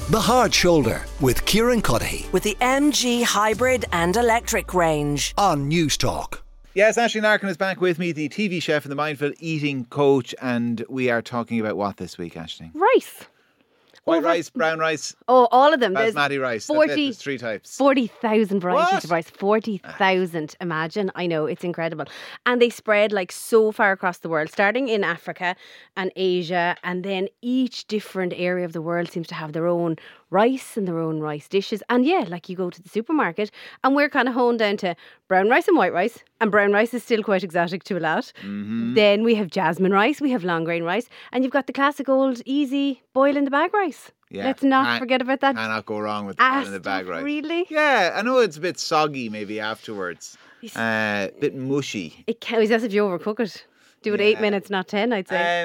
The Hard Shoulder with Kieran Cuddihy With the MG hybrid and electric range. on News Talk. Yes, Aisling Larkin is back with me, the TV chef and the mindful eating coach, and we are talking about what this week, Aisling? Rice. White rice, brown rice, Oh, all of them. basmati rice. That's it, 40 there's 3 types. 40,000 varieties What? of rice. 40,000. Imagine. I know, it's incredible. And they spread like so far across the world, starting in Africa and Asia. And then each different area of the world seems to have their own rice and their own rice dishes. And yeah, like you go to the supermarket and we're kind of honed down to brown rice and white rice. And brown rice is still quite exotic to a lot. Mm-hmm. Then we have jasmine rice, we have long grain rice. And you've got the classic old easy boil in the bag rice. Yeah. Let's not forget about that. Cannot go wrong with Ah, that in the bag stuff, rice. really? Yeah, I know it's a bit soggy maybe afterwards. Bit mushy. It counts as if you overcook it. Do it 8 minutes, not 10, I'd say.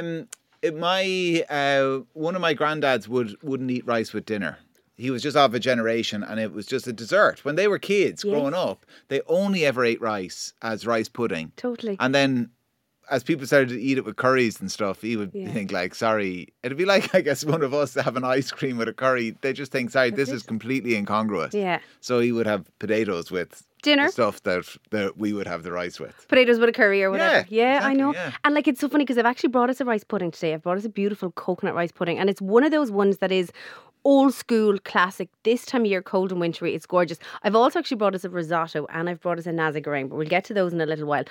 One of my granddads wouldn't eat rice with dinner. He was just of a generation and it was just a dessert. When they were kids growing up, they only ever ate rice as rice pudding. Totally. And then as people started to eat it with curries and stuff, he would think like, sorry, it'd be like, I guess, one of us having ice cream with a curry. They just think, sorry, this is completely incongruous. Yeah. So he would have potatoes with Dinner. the stuff that we would have the rice with. Potatoes with a curry or whatever. Yeah, I exactly, know. yeah. And like, it's so funny because I've actually brought us a rice pudding today. I've brought us a beautiful coconut rice pudding. And it's one of those ones that is old school, classic, this time of year, cold and wintry. It's gorgeous. I've also actually brought us a risotto and I've brought us a nasi goreng, but we'll get to those in a little while.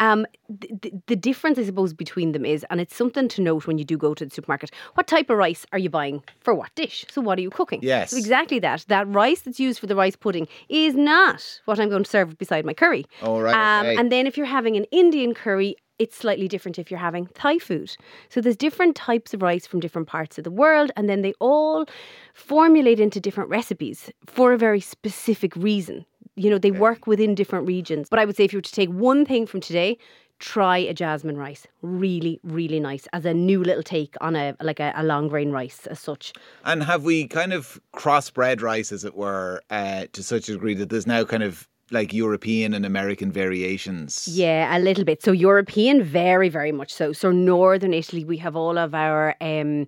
The difference, I suppose, between them is, and it's something to note when you do go to the supermarket, what type of rice are you buying for what dish? So what are you cooking? Yes. So exactly that. That rice that's used for the rice pudding is not what I'm going to serve beside my curry. Oh, right, okay. And then if you're having an Indian curry, it's slightly different if you're having Thai food. So there's different types of rice from different parts of the world, and then they all formulate into different recipes for a very specific reason. You know, they work within different regions. But I would say if you were to take one thing from today, try a jasmine rice. Really, really nice as a new little take on a long grain rice as such. And have we kind of crossbred rice, as it were, to such a degree that there's now kind of like European and American variations? Yeah, a little bit. So European, very, very much so. So Northern Italy, we have all of our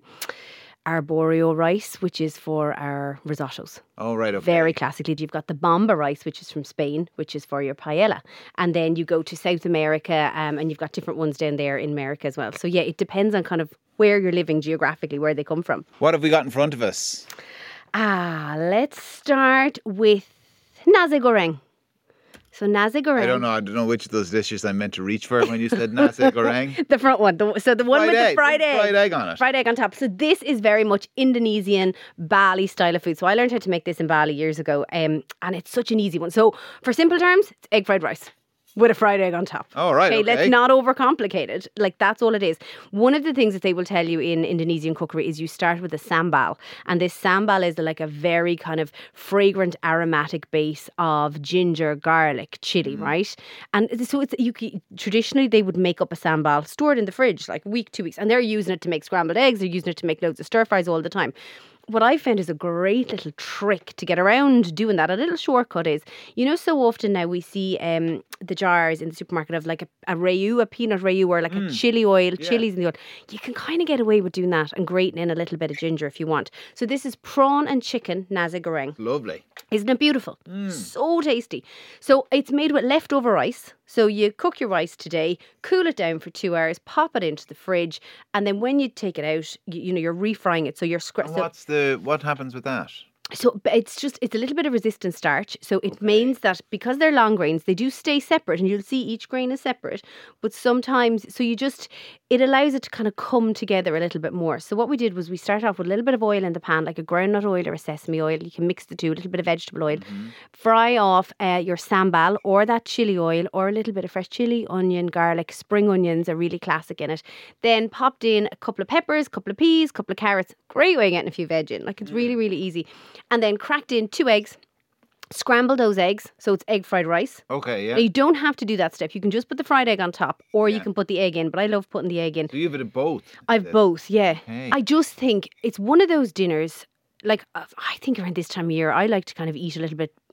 arborio rice, which is for our risottos. Oh, right, okay. Very classically. You've got the bomba rice, which is from Spain, which is for your paella. And then you go to South America and you've got different ones down there in America as well. So yeah, it depends on kind of where you're living geographically, where they come from. What have we got in front of us? Let's start with nasi goreng. So nasi goreng. I don't know which of those dishes I meant to reach for when you said nasi goreng. The front one. So the one with the fried egg. Fried egg on it. Fried egg on top. So this is very much Indonesian, Bali style of food. So I learned how to make this in Bali years ago. And it's such an easy one. So for simple terms, it's egg fried rice with a fried egg on top. Oh, right, okay. Let's not overcomplicate it. Like, that's all it is. One of the things that they will tell you in Indonesian cookery is you start with a sambal. And this sambal is like a very kind of fragrant, aromatic base of ginger, garlic, chili, right? And so traditionally they would make up a sambal, store it in the fridge like a week, 2 weeks. And they're using it to make scrambled eggs. They're using it to make loads of stir fries all the time. What I found is a great little trick to get around doing that. A little shortcut is, you know, so often now we see the jars in the supermarket of like a rayu, a peanut rayu, or like a chili oil, chilies in the oil. You can kind of get away with doing that and grating in a little bit of ginger if you want. So this is prawn and chicken nasi goreng. Lovely. Isn't it beautiful? So tasty. So it's made with leftover rice. So you cook your rice today, cool it down for 2 hours, pop it into the fridge, and then when you take it out, you're refrying it. So you're What happens with that? So it's a little bit of resistant starch. So it means that because they're long grains, they do stay separate, and you'll see each grain is separate. But sometimes, it allows it to kind of come together a little bit more. So what we did was we start off with a little bit of oil in the pan, like a groundnut oil or a sesame oil. You can mix the two, a little bit of vegetable oil. Fry off your sambal or that chili oil or a little bit of fresh chili, onion, garlic. Spring onions are really classic in it. Then popped in a couple of peppers, a couple of peas, a couple of carrots. Great way of getting a few veg in. Like, it's really, really easy. And then cracked in 2 eggs, scramble those eggs, so it's egg fried rice. Okay, yeah. Now, you don't have to do that step. You can just put the fried egg on top, or you can put the egg in, but I love putting the egg in. So you have it in both? I've both, yeah. Okay. I just think it's one of those dinners, like, I think around this time of year, I like to kind of eat a little bit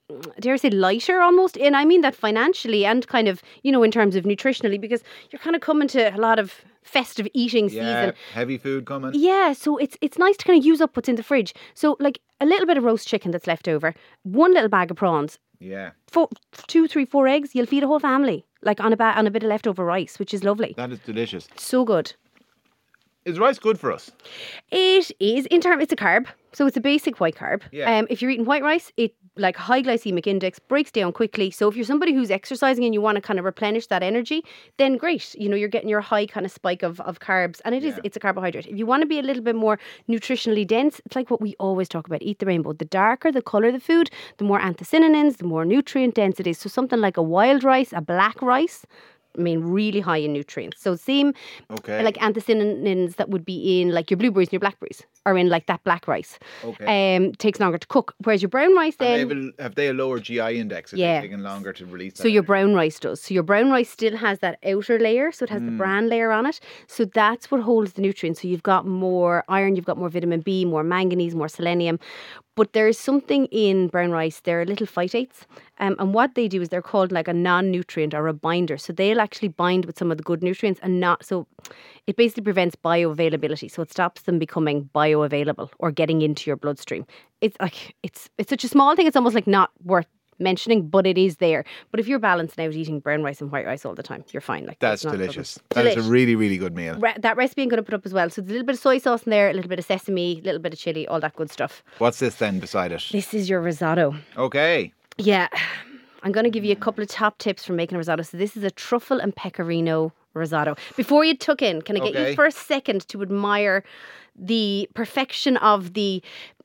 dare I say, lighter almost. And I mean that financially and kind of, in terms of nutritionally, because you're kind of coming to a lot of festive eating season. Heavy food coming. Yeah, so it's nice to kind of use up what's in the fridge. So like a little bit of roast chicken that's left over, one little bag of prawns, Yeah. 2, 3, 4 eggs, you'll feed a whole family. Like on a bit of leftover rice, which is lovely. That is delicious. So good. Is rice good for us? It is, it's a carb. So it's a basic white carb. Yeah. If you're eating white rice, it like high glycemic index, breaks down quickly. So if you're somebody who's exercising and you want to kind of replenish that energy, then great. You're getting your high kind of spike of carbs, and it's a carbohydrate. If you want to be a little bit more nutritionally dense, it's like what we always talk about, eat the rainbow. The darker the colour of the food, the more anthocyanins, the more nutrient dense it is. So something like a wild rice, a black rice, really high in nutrients. So same like anthocyanins that would be in like your blueberries and your blackberries are in like that black rice. Okay. Takes longer to cook. Whereas your brown rice then... Have they a lower GI index? It's taking longer to release that? So your brown rice does. So your brown rice still has that outer layer, so it has the bran layer on it. So that's what holds the nutrients. So you've got more iron, you've got more vitamin B, more manganese, more selenium. But there's something in brown rice, they're little phytates. And what they do is they're called like a non-nutrient or a binder. So they'll actually bind with some of the good nutrients and not... So it basically prevents bioavailability. So it stops them becoming bioavailable or getting into your bloodstream. It's like, it's such a small thing, it's almost like not worth mentioning, but it is there. But if you're balanced out eating brown rice and white rice all the time, you're fine. Like that's delicious. That is a really, really good meal. That recipe I'm going to put up as well. So there's a little bit of soy sauce in there, a little bit of sesame, a little bit of chili, all that good stuff. What's this then beside it? This is your risotto. Okay. Yeah. I'm going to give you a couple of top tips for making a risotto. So this is a truffle and pecorino risotto. Before you tuck in, can I get you for a second to admire the perfection of the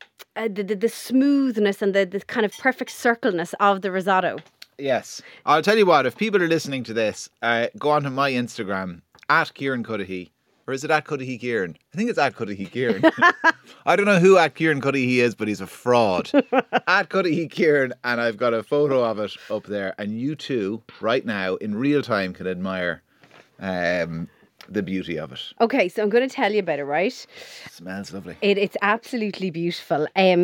smoothness and the kind of perfect circleness of the risotto? Yes. I'll tell you what, if people are listening to this, go onto my Instagram, at Kieran Cudahy. Or is it at Cudahy Kieran? I think it's at Cudahy Kieran. I don't know who at Kieran Cudahy is, but he's a fraud. At Cudahy Kieran, and I've got a photo of it up there. And you too, right now, in real time, can admire the beauty of it. Okay, so I'm going to tell you about it, right? It smells lovely. It's absolutely beautiful.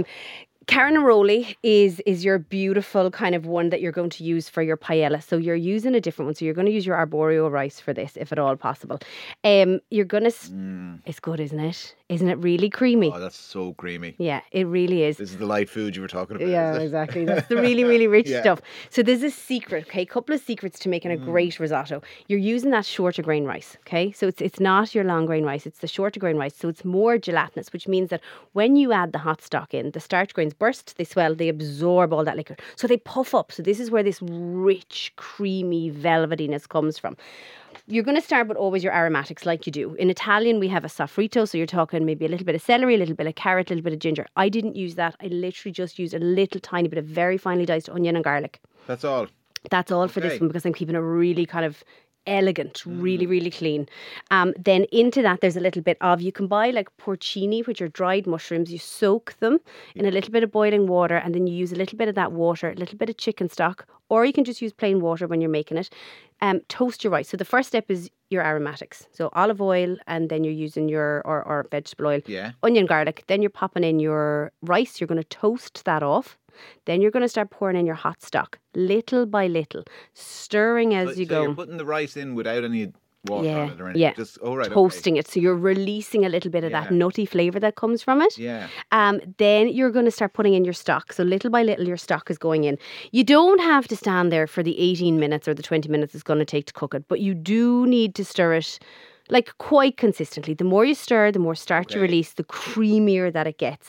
Carnaroli is your beautiful kind of one that you're going to use for your paella. So you're using a different one. So you're going to use your arborio rice for this, if at all possible. You're going to... It's good, isn't it? Isn't it really creamy? Oh, that's so creamy. Yeah, it really is. This is the light food you were talking about. Yeah, exactly. That's the really, really rich stuff. So there's a secret, okay? A couple of secrets to making a great risotto. You're using that shorter grain rice, okay? So it's not your long grain rice. It's the shorter grain rice. So it's more gelatinous, which means that when you add the hot stock in, the starch grains burst, they swell, they absorb all that liquor. So they puff up. So this is where this rich, creamy velvetiness comes from. You're going to start with always your aromatics like you do. In Italian, we have a sofrito. So you're talking maybe a little bit of celery, a little bit of carrot, a little bit of ginger. I didn't use that. I literally just used a little tiny bit of very finely diced onion and garlic. That's all. That's all for this one because I'm keeping it really kind of elegant, really, really clean. Then into that, there's a little bit of, you can buy like porcini, which are dried mushrooms. You soak them in a little bit of boiling water and then you use a little bit of that water, a little bit of chicken stock, or you can just use plain water when you're making it. Toast your rice. So the first step is your aromatics. So olive oil, and then you're using your, or vegetable oil, onion, garlic. Then you're popping in your rice. You're going to toast that off. Then you're going to start pouring in your hot stock, little by little, stirring as you go. So you're putting the rice in without any water on it or anything? Yeah, just, toasting it. So you're releasing a little bit of that nutty flavour that comes from it. Yeah. Then you're going to start putting in your stock. So little by little, your stock is going in. You don't have to stand there for the 18 minutes or the 20 minutes it's going to take to cook it, but you do need to stir it like quite consistently. The more you stir, the more starch you release, the creamier that it gets.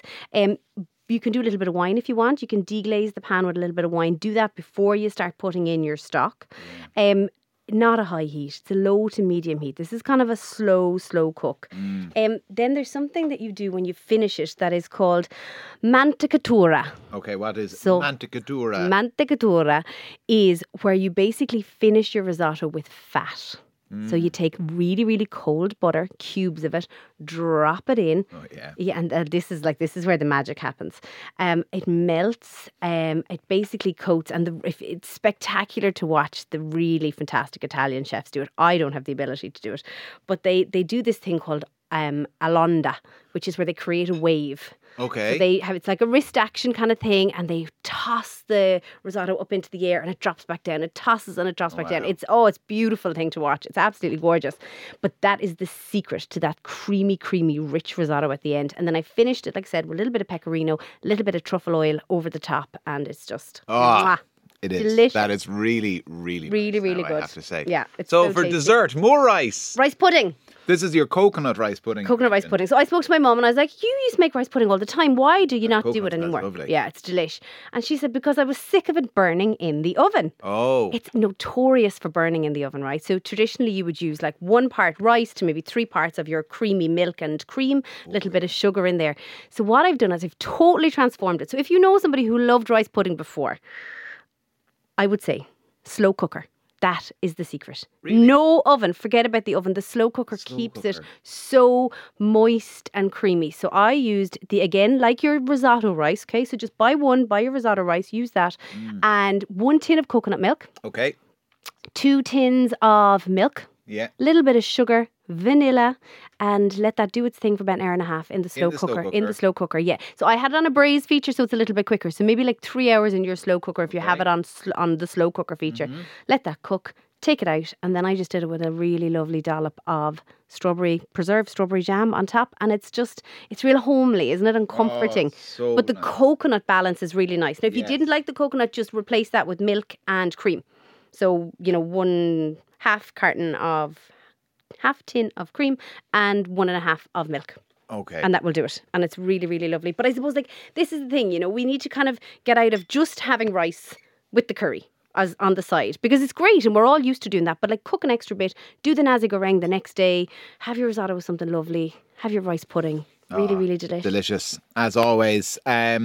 You can do a little bit of wine if you want. You can deglaze the pan with a little bit of wine. Do that before you start putting in your stock. Not a high heat. It's a low to medium heat. This is kind of a slow cook. Then there's something that you do when you finish it that is called mantecatura. Okay, what is mantecatura? Mantecatura is where you basically finish your risotto with fat. So you take really, really cold butter, cubes of it, drop it in. Oh, yeah. Yeah, and this is where the magic happens. It melts. It basically coats, and it's spectacular to watch the really fantastic Italian chefs do it. I don't have the ability to do it, but they do this thing called alonda, which is where they create a wave. Okay. So they have, it's like a wrist action kind of thing, and they toss the risotto up into the air and it drops back down. It tosses and it drops back down. It's a beautiful thing to watch. It's absolutely gorgeous. But that is the secret to that creamy, rich risotto at the end. And then I finished it, like I said, with a little bit of pecorino, a little bit of truffle oil over the top, and it's just mwah. It is. Delicious. That is really good. I have to say. Yeah. It's So for tasty. dessert, more rice. Rice pudding. This is your coconut rice pudding. Coconut rice pudding. So I spoke to my mum and I was like, you used to make rice pudding all the time. Why do you not do coconut it anymore? smells lovely. Yeah, it's delish. And she said, because I was sick of it burning in the oven. Oh. It's notorious for burning in the oven, right? So traditionally you would use like 1 part rice to maybe 3 parts of your creamy milk and cream, a little bit of sugar in there. So what I've done is I've totally transformed it. So if you know somebody who loved rice pudding before, I would say slow cooker. That is the secret. Really? No oven. Forget about the oven. The slow cooker keeps it so moist and creamy. So I used again, like your risotto rice. Okay, so just buy your risotto rice, use that. And 1 tin of coconut milk, Okay. 2 tins of milk, Yeah. little bit of sugar, vanilla, and let that do its thing for about an hour and a half in the slow cooker. In the slow cooker, yeah. So I had it on a braise feature, so it's a little bit quicker. So maybe like 3 hours in your slow cooker if you have it on the slow cooker feature. Let that cook, take it out, and then I just did it with a really lovely dollop of preserved strawberry jam on top, and it's real homely, isn't it, and comforting. so but the nice. Coconut balance is really nice. Now, if you Yes. didn't like the coconut, just replace that with milk and cream. So 1 half tin of cream and 1.5 of milk. Okay. And that will do it. And it's really, really lovely. But I suppose this is the thing, we need to kind of get out of just having rice with the curry as on the side, because it's great and we're all used to doing that. But cook an extra bit, do the nasi goreng the next day, have your risotto with something lovely, have your rice pudding. Really, really delicious. Delicious. As always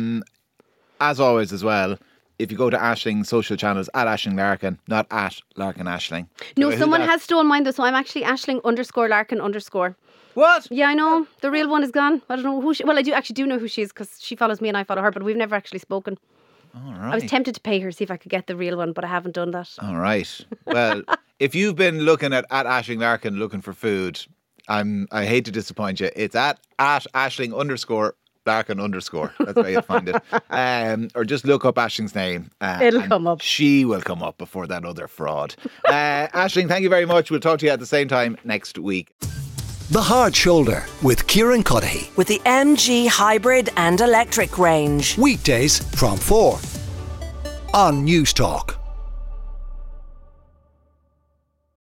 as well, if you go to Aisling social channels, at Aisling Larkin, not at Larkin Aisling. No, someone has stolen mine though, so I'm actually Aisling_Larkin_. What? Yeah, I know. The real one is gone. I don't know who she... Well, I do know who she is because she follows me and I follow her, but we've never actually spoken. All right. I was tempted to pay her, see if I could get the real one, but I haven't done that. All right. Well, if you've been looking at Aisling Larkin looking for food, I hate to disappoint you. It's at Aisling_Larkin_. That's where you'll find it. Or just look up Aisling's name. It'll come up. She will come up before that other fraud. Aisling, thank you very much. We'll talk to you at the same time next week. The Hard Shoulder with Kieran Cuddihy. With the MG hybrid and electric range. Weekdays from 4 on News Talk.